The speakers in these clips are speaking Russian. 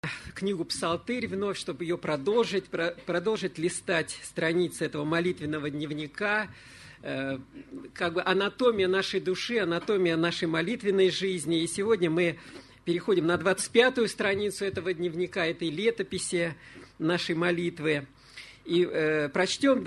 книгу «Псалтырь» вновь, чтобы ее продолжить листать страницы этого молитвенного дневника, как бы анатомия нашей души, анатомия нашей молитвенной жизни. И сегодня мы переходим на 25-ю страницу этого дневника, этой летописи нашей молитвы. И прочтем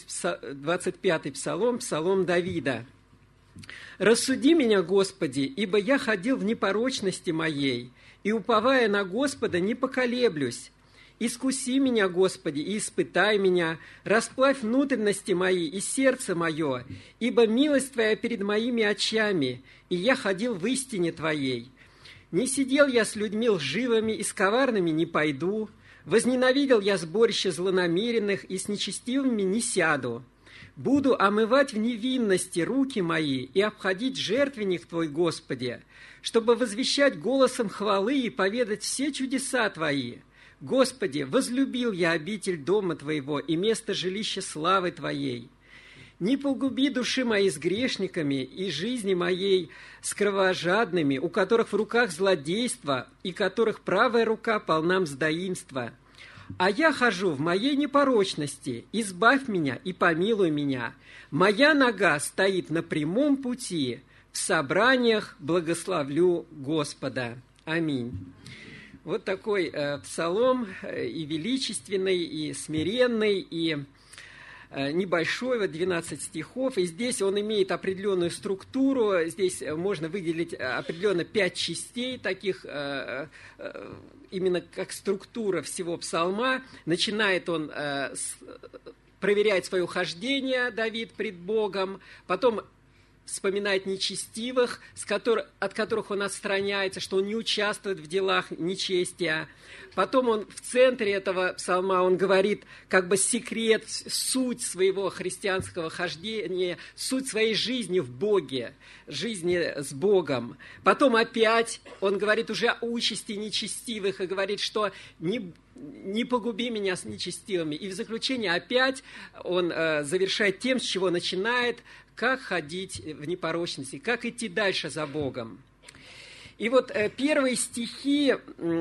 25-й псалом, псалом Давида. «Рассуди меня, Господи, ибо я ходил в непорочности моей, и, уповая на Господа, не поколеблюсь. Искуси меня, Господи, и испытай меня, расплавь внутренности мои и сердце мое, ибо милость Твоя перед моими очами, и я ходил в истине Твоей. Не сидел я с людьми лживыми и с коварными не пойду, возненавидел я сборище злонамеренных и с нечестивыми не сяду. Буду омывать в невинности руки мои и обходить жертвенник Твой, Господи, чтобы возвещать голосом хвалы и поведать все чудеса Твои. Господи, возлюбил я обитель дома Твоего и место жилища славы Твоей. Не погуби души моей с грешниками и жизни моей с кровожадными, у которых в руках злодейство и которых правая рука полна мздоимства. А я хожу в моей непорочности, избавь меня и помилуй меня. Моя нога стоит на прямом пути, в собраниях благословлю Господа. Аминь». Вот такой псалом и величественный, и смиренный, и небольшой, вот 12 стихов. И здесь он имеет определенную структуру. Здесь можно выделить определенно 5 частей, таких именно как структура всего псалма. Начинает он проверять свое хождение, Давид, пред Богом, потом вспоминает нечестивых, от которых он отстраняется, что он не участвует в делах нечестия. Потом он в центре этого псалма, он говорит как бы секрет, суть своего христианского хождения, суть своей жизни в Боге, жизни с Богом. Потом опять он говорит уже о участи нечестивых и говорит, что не погуби меня с нечестивыми. И в заключение опять он завершает тем, с чего начинает, как ходить в непорочности, как идти дальше за Богом. И вот первые стихи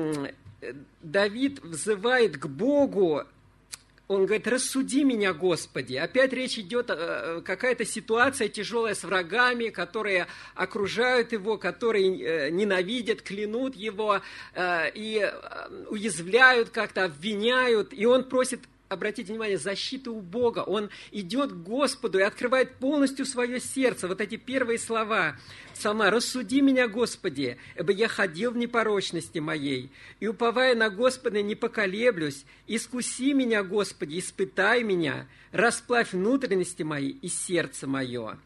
Давид взывает к Богу, он говорит: «Рассуди меня, Господи». Опять речь идет, какая-то ситуация тяжелая с врагами, которые окружают его, которые ненавидят, клянут его и уязвляют как-то, обвиняют. И он просит, обратите внимание, защиты у Бога. Он идет к Господу и открывает полностью свое сердце. Вот эти первые слова псалма: «Рассуди меня, Господи, ибо я ходил в непорочности моей, и, уповая на Господа, не поколеблюсь. Искуси меня, Господи, испытай меня, расплавь внутренности мои и сердце мое».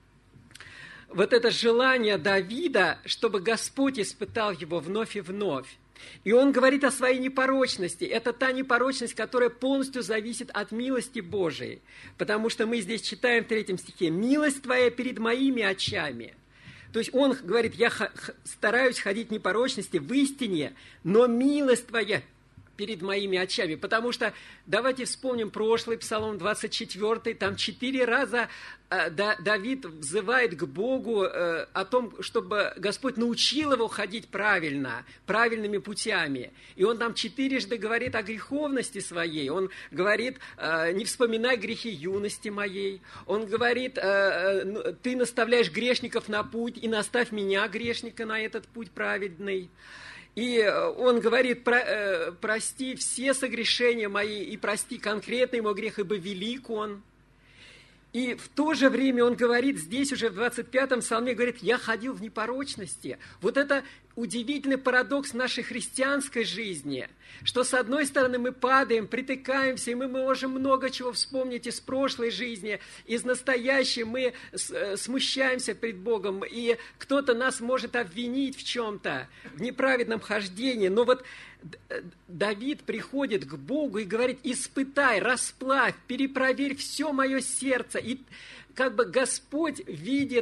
Вот это желание Давида, чтобы Господь испытал его вновь и вновь. И он говорит о своей непорочности. Это та непорочность, которая полностью зависит от милости Божией. Потому что мы здесь читаем в 3 стихе: «Милость Твоя перед моими очами». То есть он говорит: я стараюсь ходить в непорочности, в истине, но милость Твоя перед моими очами. Потому что, давайте вспомним прошлый псалом, 24-й, там 4 раза Давид взывает к Богу о том, чтобы Господь научил его ходить правильно, правильными путями. И он там 4 говорит о греховности своей. Он говорит: «Не вспоминай грехи юности моей». Он говорит: «Ты наставляешь грешников на путь, и наставь меня, грешника, на этот путь праведный». И он говорит: «Прости все согрешения мои, и прости конкретный мой грех, ибо велик он». И в то же время он говорит, здесь уже в 25-м псалме, говорит: «Я ходил в непорочности». Вот это удивительный парадокс нашей христианской жизни, что с одной стороны мы падаем, притыкаемся, и мы можем много чего вспомнить из прошлой жизни, из настоящей, мы смущаемся пред Богом, и кто-то нас может обвинить в чем-то, в неправедном хождении. Но вот Давид приходит к Богу и говорит: «Испытай, расплавь, перепроверь все мое сердце». И как бы Господь видит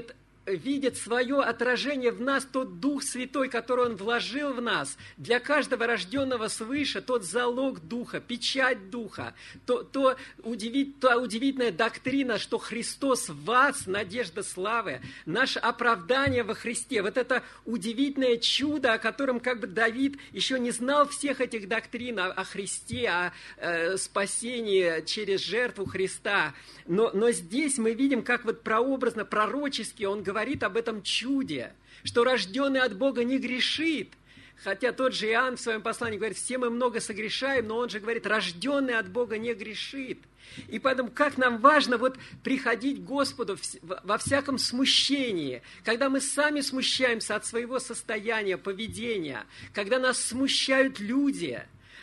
видит свое отражение в нас, тот Дух Святой, который Он вложил в нас, для каждого рожденного свыше, тот залог Духа, печать Духа, та удивительная доктрина, что Христос в вас, надежда славы, наше оправдание во Христе. Вот это удивительное чудо, о котором как бы Давид еще не знал всех этих доктрин о Христе, о спасении через жертву Христа. Но здесь мы видим, как вот прообразно, пророчески он говорит об этом чуде, что рожденный от Бога не грешит. Хотя тот же Иоанн в своем послании говорит, все мы много согрешаем, но он же говорит, рожденный от Бога не грешит. И поэтому как нам важно вот приходить к Господу во всяком смущении, когда мы сами смущаемся от своего состояния, поведения, когда нас смущают люди,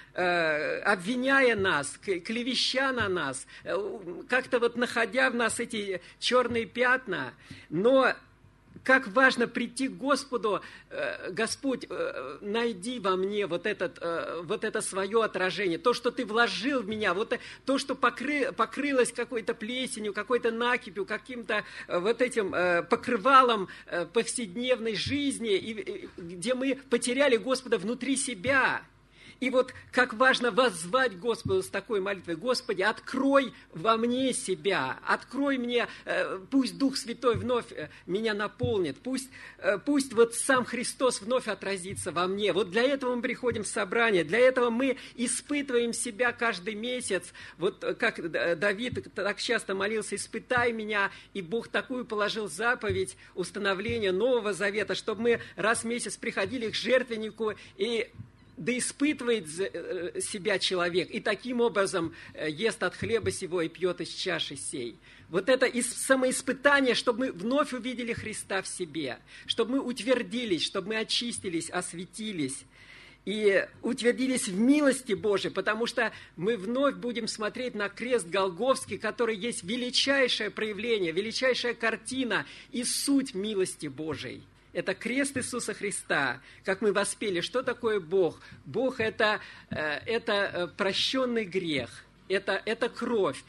обвиняя нас, клевеща на нас, как-то вот находя в нас эти черные пятна. Но как важно прийти к Господу: Господь, найди во мне вот это свое отражение, то, что Ты вложил в меня, вот то, что покрылось какой-то плесенью, какой-то накипью, каким-то вот этим покрывалом повседневной жизни, где мы потеряли Господа внутри себя. И вот как важно воззвать Господу с такой молитвой: Господи, открой во мне себя, открой мне, пусть Дух Святой вновь меня наполнит, пусть вот сам Христос вновь отразится во мне. Вот для этого мы приходим в собрание, для этого мы испытываем себя каждый месяц. Вот как Давид так часто молился: испытай меня, и Бог такую положил заповедь установления Нового Завета, чтобы мы раз в месяц приходили к жертвеннику, и да испытывает себя человек, и таким образом ест от хлеба сего и пьет из чаши сей. Вот это самоиспытание, чтобы мы вновь увидели Христа в себе, чтобы мы утвердились, чтобы мы очистились, осветились и утвердились в милости Божией, потому что мы вновь будем смотреть на крест Голгофский, который есть величайшее проявление, величайшая картина и суть милости Божией. Это крест Иисуса Христа, как мы воспели. Что такое Бог? Бог – это прощенный грех, это кровь,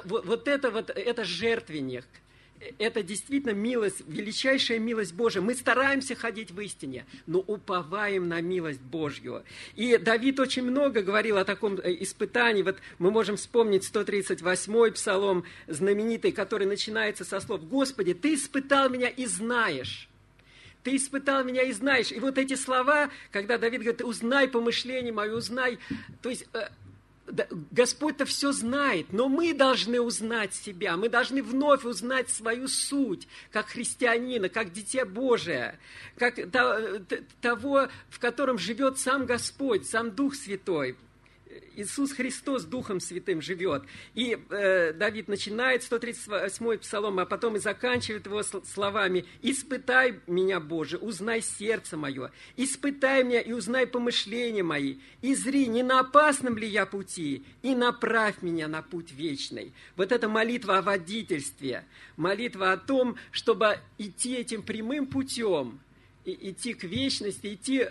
это жертвенник. Это действительно милость, величайшая милость Божия. Мы стараемся ходить в истине, но уповаем на милость Божью. И Давид очень много говорил о таком испытании. Вот мы можем вспомнить 138-й псалом знаменитый, который начинается со слов: «Господи, Ты испытал меня и знаешь». Ты испытал меня и знаешь. И вот эти слова, когда Давид говорит: узнай помышление мое, узнай. То есть Господь-то все знает, но мы должны узнать себя. Мы должны вновь узнать свою суть, как христианина, как дитя Божие, как того, в котором живет сам Господь, сам Дух Святой. Иисус Христос Духом Святым живет. И Давид начинает 138-й псалом, а потом и заканчивает его словами: «Испытай меня, Боже, узнай сердце мое, испытай меня и узнай помышления мои, и зри, не на опасном ли я пути, и направь меня на путь вечный». Вот это молитва о водительстве, молитва о том, чтобы идти этим прямым путем, идти к вечности, идти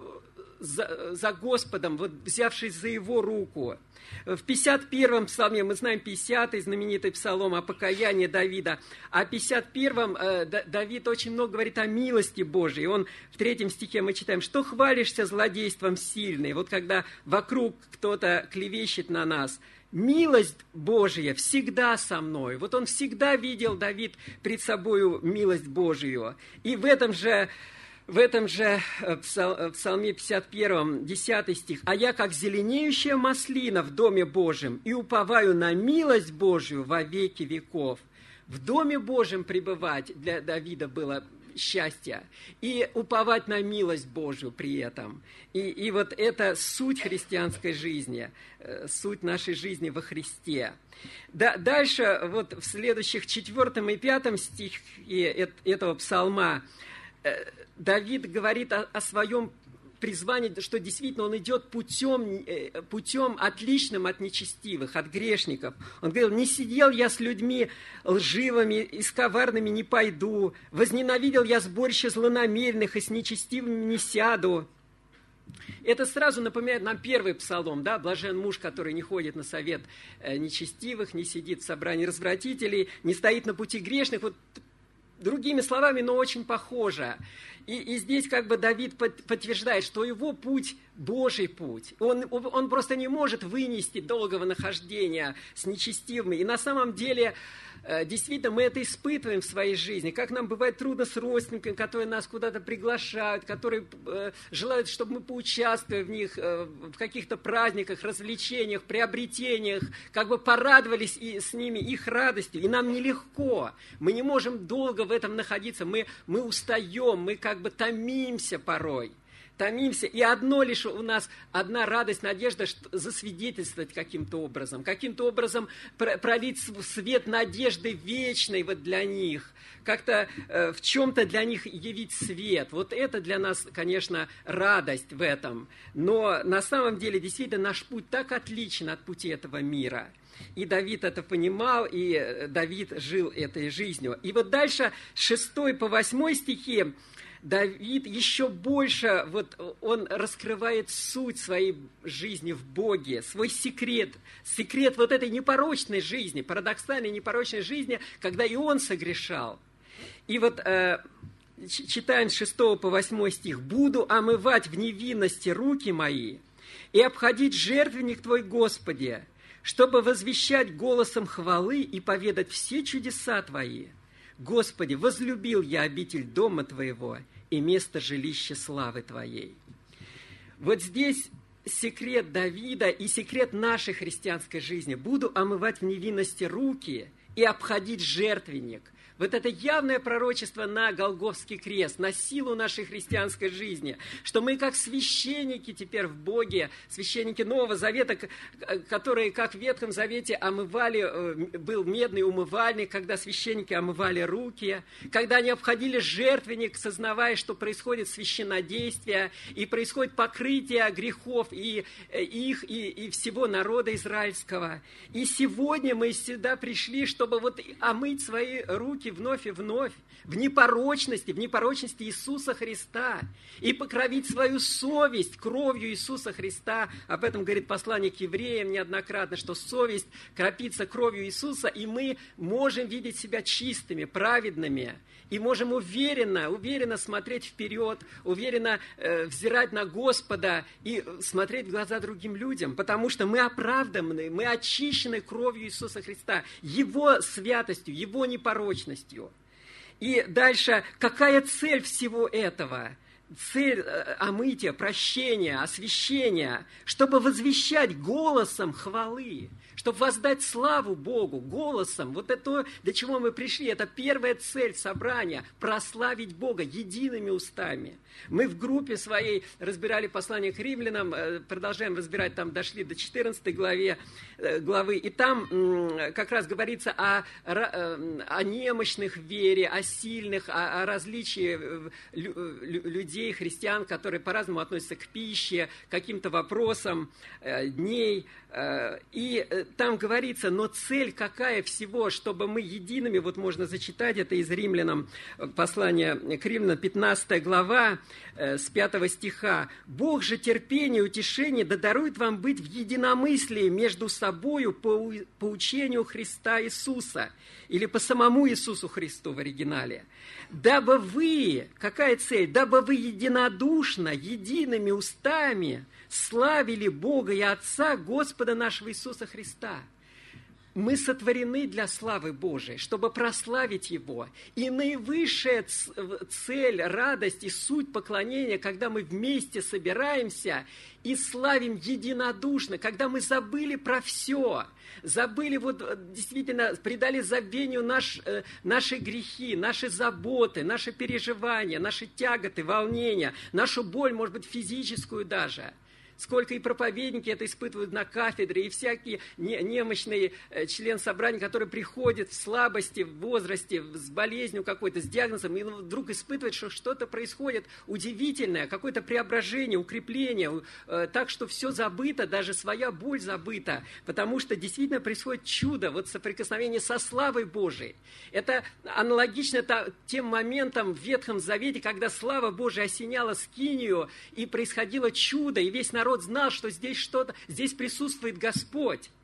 за Господом, вот взявшись за Его руку. В 51-м псалме, мы знаем 50-й знаменитый псалом о покаянии Давида, а в 51-м Давид очень много говорит о милости Божией. Он в 3 стихе мы читаем: «Что хвалишься злодейством сильный?» Вот когда вокруг кто-то клевещет на нас. Милость Божия всегда со мной. Вот он всегда видел, Давид, пред собою милость Божию. И в этом же псалме 51, 10 стих: «А я, как зеленеющая маслина в доме Божьем, и уповаю на милость Божию во веки веков». В доме Божьем пребывать для Давида было счастье, и уповать на милость Божию при этом. И вот это суть христианской жизни, суть нашей жизни во Христе. Дальше, вот в следующих 4 и 5 стихе этого псалма Давид говорит о своем призвании, что действительно он идет путем отличным от нечестивых, от грешников. Он говорил: «Не сидел я с людьми лживыми и с коварными не пойду, возненавидел я сборище злонамеренных и с нечестивыми не сяду». Это сразу напоминает нам 1 псалом, да? «Блажен муж, который не ходит на совет нечестивых, не сидит в собрании развратителей, не стоит на пути грешных». Вот другими словами, но очень похоже. И здесь как бы Давид подтверждает, что его путь – Божий путь. Он просто не может вынести долгого нахождения с нечестивыми. И на самом деле, действительно, мы это испытываем в своей жизни. Как нам бывает трудно с родственниками, которые нас куда-то приглашают, которые желают, чтобы мы поучаствовали в них, в каких-то праздниках, развлечениях, приобретениях, как бы порадовались и с ними их радостью. И нам нелегко. Мы не можем долго в этом находиться. Мы устаем, мы как бы томимся порой. Томимся, и одно лишь у нас, одна радость, надежда засвидетельствовать каким-то образом пролить свет надежды вечной вот для них, как-то в чем-то для них явить свет. Вот это для нас, конечно, радость в этом. Но на самом деле, действительно, наш путь так отличен от пути этого мира. И Давид это понимал, и Давид жил этой жизнью. И вот дальше, с 6 по 8 стихи, Давид еще больше, вот он раскрывает суть своей жизни в Боге, свой секрет вот этой непорочной жизни, парадоксальной непорочной жизни, когда и он согрешал. И вот читаем с 6 по 8 стих. «Буду омывать в невинности руки мои и обходить жертвенник Твой, Господи, чтобы возвещать голосом хвалы и поведать все чудеса Твои. Господи, возлюбил я обитель дома Твоего и место жилища славы Твоей». Вот здесь секрет Давида и секрет нашей христианской жизни. «Буду омывать в невинности руки и обходить жертвенник». Вот это явное пророчество на Голгофский крест, на силу нашей христианской жизни, что мы как священники теперь в Боге, священники Нового Завета, которые, как в Ветхом Завете, омывали, был медный умывальник, когда священники омывали руки, когда они обходили жертвенник, сознавая, что происходит священнодействие, и происходит покрытие грехов и их, и всего народа израильского. И сегодня мы сюда пришли, чтобы вот омыть свои руки вновь и вновь, в непорочности Иисуса Христа, и покровить свою совесть кровью Иисуса Христа. Об этом говорит послание к евреям неоднократно, что совесть кропится кровью Иисуса, и мы можем видеть себя чистыми, праведными, и можем уверенно смотреть вперед, уверенно взирать на Господа и смотреть в глаза другим людям, потому что мы оправданы, мы очищены кровью Иисуса Христа, Его святостью, Его непорочностью. И дальше, какая цель всего этого? Цель омытия, прощения, освящения, чтобы возвещать голосом хвалы, чтобы воздать славу Богу голосом. Вот это то, для чего мы пришли. Это первая цель собрания – прославить Бога едиными устами. Мы в группе своей разбирали послание к римлянам, продолжаем разбирать, там дошли до 14 главы, и там как раз говорится о немощных в вере, о сильных, о различии людей, христиан, которые по-разному относятся к пище, к каким-то вопросам дней. И там говорится, но цель какая всего, чтобы мы едиными, вот можно зачитать это из Римлянам, послание к Римлянам, 15 глава, с 5 стиха. «Бог же терпение и утешение да дарует вам быть в единомыслии между собою по учению Христа Иисуса». Или по самому Иисусу Христу в оригинале. «Дабы вы», какая цель? «Дабы вы единодушно, едиными устами славили Бога и Отца Господа нашего Иисуса Христа». Мы сотворены для славы Божией, чтобы прославить Его. И наивысшая цель, радость и суть поклонения, когда мы вместе собираемся и славим единодушно, когда мы забыли про все, забыли, вот действительно предали забвению наши грехи, наши заботы, наши переживания, наши тяготы, волнения, нашу боль, может быть, физическую даже. Сколько и проповедники это испытывают на кафедре, и всякие немощные члены собрания, которые приходят в слабости, в возрасте, с болезнью какой-то, с диагнозом, и вдруг испытывают, что что-то происходит удивительное, какое-то преображение, укрепление, так что все забыто, даже своя боль забыта, потому что действительно происходит чудо, вот соприкосновение со славой Божией. Это аналогично тем моментам в Ветхом Завете, когда слава Божия осеняла скинию, и происходило чудо, и весь народ знал, что здесь присутствует Господь.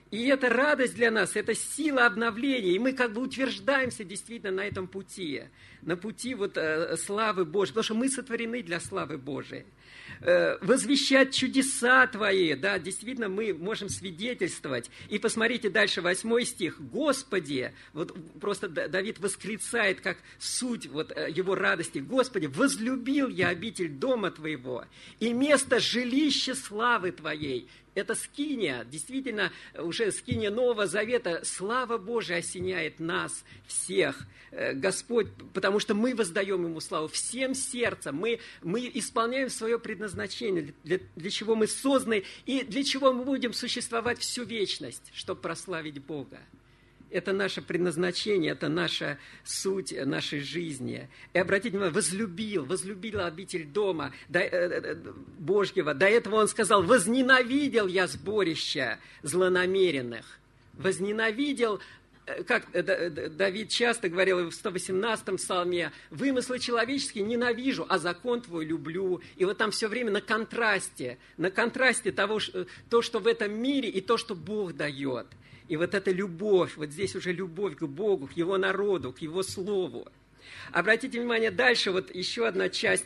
И это радость для нас, это сила обновления. И мы как бы утверждаемся действительно на этом пути, на пути вот славы Божьей, потому что мы сотворены для славы Божией. Возвещать чудеса Твои, да, действительно мы можем свидетельствовать. И посмотрите дальше, 8 стих. Господи, вот просто Давид восклицает, как суть вот его радости. Господи, возлюбил я обитель дома Твоего и место жилища славы Твоей. Это скиния, действительно, уже скиния Нового Завета. Слава Божия осеняет нас всех, Господь, потому что мы воздаем Ему славу всем сердцем. Мы исполняем свое предназначение, для чего мы созданы и для чего мы будем существовать всю вечность, чтобы прославить Бога. Это наше предназначение, это наша суть нашей жизни. И обратите внимание, возлюбил обитель дома Божьего. До этого он сказал, возненавидел я сборища злонамеренных. Возненавидел, как Давид часто говорил в 118-м псалме, вымыслы человеческие ненавижу, а закон твой люблю. И вот там все время на контрасте того, то, что в этом мире, и то, что Бог дает. И вот эта любовь, вот здесь уже любовь к Богу, к Его народу, к Его Слову. Обратите внимание, дальше вот еще одна часть,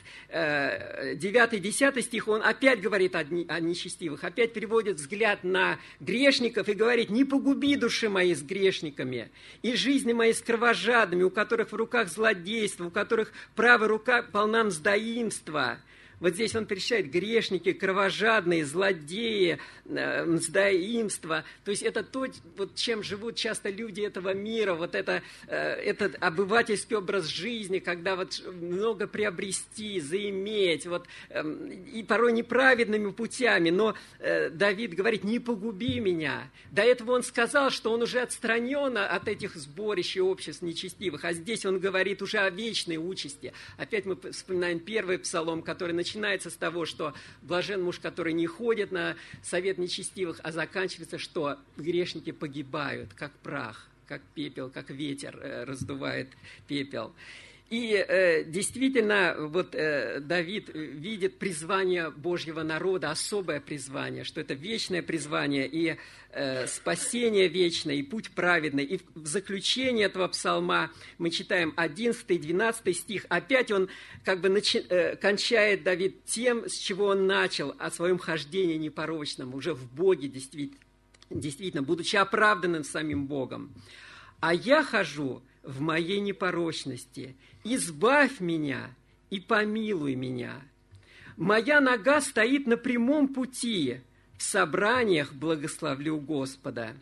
9-10 стих, он опять говорит о нечестивых, опять переводит взгляд на грешников и говорит, не погуби души мои с грешниками, и жизни мои с кровожадными, у которых в руках злодейство, у которых правая рука полна мздоимства. Вот здесь он перечисляет грешники, кровожадные, злодеи, мздоимство. То есть это то, вот, чем живут часто люди этого мира, вот этот обывательский образ жизни, когда вот много приобрести, заиметь, вот, и порой неправедными путями. Но Давид говорит, не погуби меня. До этого он сказал, что он уже отстранен от этих сборищ и обществ нечестивых, а здесь он говорит уже о вечной участи. Опять мы вспоминаем первый псалом, который начинается с того, что блажен муж, который не ходит на совет нечестивых, а заканчивается, что грешники погибают, как прах, как пепел, как ветер раздувает пепел. И действительно, вот Давид видит призвание Божьего народа, особое призвание, что это вечное призвание и спасение вечное, и путь праведный. И в заключение этого псалма мы читаем 11-12 стих. Опять он как бы кончает Давид тем, с чего он начал, о своем хождении непорочном, уже в Боге действительно, будучи оправданным самим Богом. «А я хожу в моей непорочности, избавь меня и помилуй меня. Моя нога стоит на прямом пути, в собраниях благословлю Господа».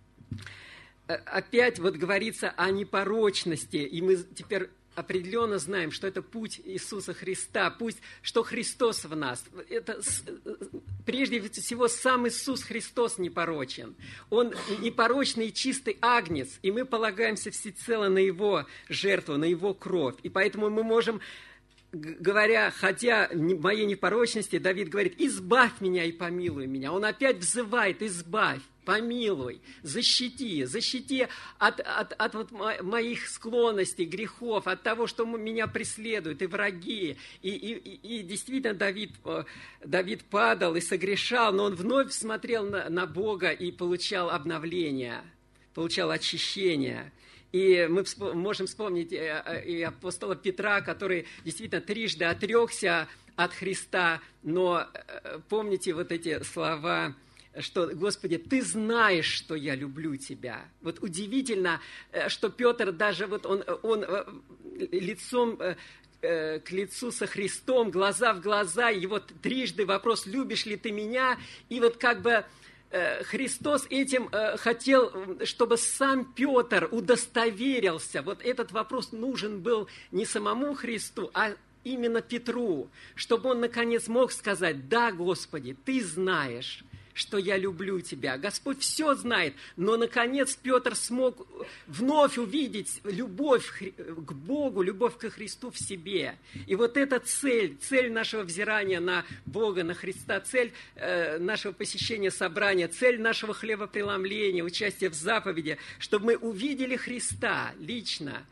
Опять вот говорится о непорочности, и мы теперь определенно знаем, что это путь Иисуса Христа, путь, что Христос в нас. Это прежде всего сам Иисус Христос непорочен. Он непорочный и чистый агнец, и мы полагаемся всецело на Его жертву, на Его кровь. И поэтому мы можем, говоря, хотя моей непорочности, Давид говорит, избавь меня и помилуй меня. Он опять взывает, избавь, помилуй, защити от вот моих склонностей, грехов, от того, что меня преследуют, и враги. И действительно Давид падал и согрешал, но он вновь смотрел на Бога и получал обновление, получал очищение. И мы можем вспомнить и апостола Петра, который действительно трижды отрекся от Христа, но помните вот эти слова, что, Господи, Ты знаешь, что я люблю Тебя. Вот удивительно, что Петр даже вот он лицом к лицу со Христом, глаза в глаза, и вот трижды вопрос, любишь ли ты меня, и вот как бы Христос этим хотел, чтобы сам Петр удостоверился. Вот этот вопрос нужен был не самому Христу, а именно Петру, чтобы он наконец мог сказать, да, Господи, Ты знаешь, что я люблю Тебя. Господь все знает, но, наконец, Петр смог вновь увидеть любовь к Богу, любовь ко Христу в себе. И вот эта цель нашего взирания на Бога, на Христа, цель нашего посещения собрания, цель нашего хлебопреломления, участия в заповеди, чтобы мы увидели Христа лично.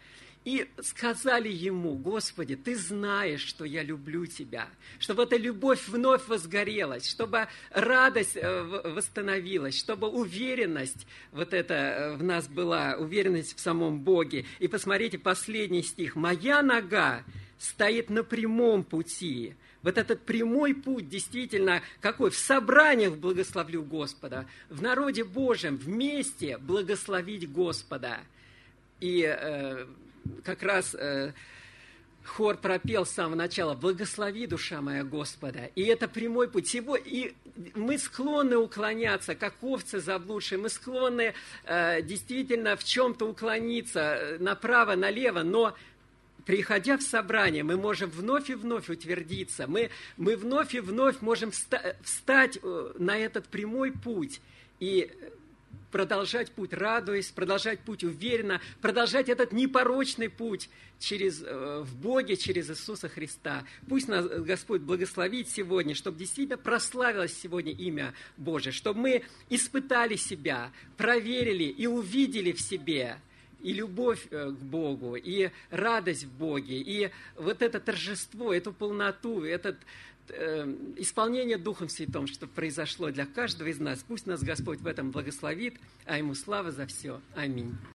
и сказали ему: Господи, Ты знаешь, что я люблю Тебя, чтобы эта любовь вновь возгорелась, чтобы радость восстановилась, чтобы уверенность вот эта в нас была, уверенность в самом Боге. И посмотрите, последний стих: «Моя нога стоит на прямом пути». Вот этот прямой путь действительно какой? В собраниях благословлю Господа, в народе Божьем вместе благословить Господа. И как раз хор пропел с самого начала: «Благослови, душа моя, Господа». И это прямой путь. И мы склонны уклоняться, как овцы заблудшие, мы склонны действительно в чем-то уклониться направо, налево, но приходя в собрание, мы можем вновь и вновь утвердиться, мы вновь и вновь можем встать на этот прямой путь и продолжать путь, радуясь, продолжать путь уверенно, продолжать этот непорочный путь в Боге, через Иисуса Христа. Пусть нас Господь благословит сегодня, чтобы действительно прославилось сегодня имя Божие, чтобы мы испытали себя, проверили и увидели в себе и любовь к Богу, и радость в Боге, и вот это торжество, эту полноту, это исполнение Духом Святым, что произошло для каждого из нас. Пусть нас Господь в этом благословит, а Ему слава за все. Аминь.